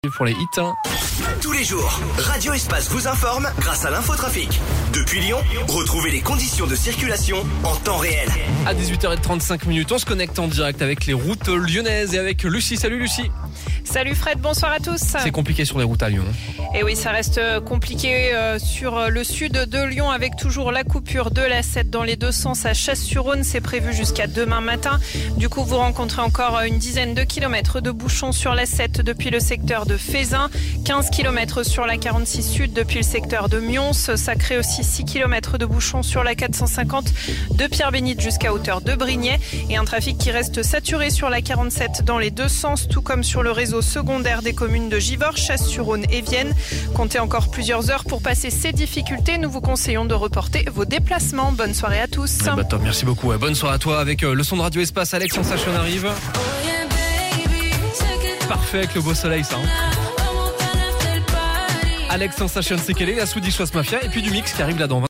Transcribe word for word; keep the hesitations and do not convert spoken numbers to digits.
Pour les hits. Tous les jours, Radio Espace vous informe grâce à l'infotrafic. Depuis Lyon, retrouvez les conditions de circulation en temps réel. À dix-huit heures trente-cinq, on se connecte en direct avec les routes lyonnaises et avec Lucie. Salut Lucie. Salut Fred, bonsoir à tous. C'est compliqué sur les routes à Lyon. Et oui, ça reste compliqué euh, sur le sud de Lyon avec toujours la coupure de l'A sept dans les deux sens à Chasse-sur-Rhône. C'est prévu jusqu'à demain matin. Du coup, vous rencontrez encore une dizaine de kilomètres de bouchons sur l'A sept depuis le secteur de Fézin. quinze kilomètres sur la quarante-six sud depuis le secteur de Mions. Ça crée aussi six kilomètres de bouchons sur la quatre cent cinquante de Pierre-Bénite jusqu'à hauteur de Brignais. Et un trafic qui reste saturé sur la quarante-sept dans les deux sens, tout comme sur le réseau secondaire des communes de Givors, Chasse-sur-Rhône et Vienne. Comptez encore plusieurs heures pour passer ces difficultés. Nous vous conseillons de reporter vos déplacements. Bonne soirée à tous. Eh bah top, merci beaucoup. Bonne soirée à toi avec le son de Radio Espace. Alex Sensation arrive. Parfait avec le beau soleil, ça. Hein. Alex Sensation, c'est quelle est la Swedish House Mafia et puis du mix qui arrive là dans vingt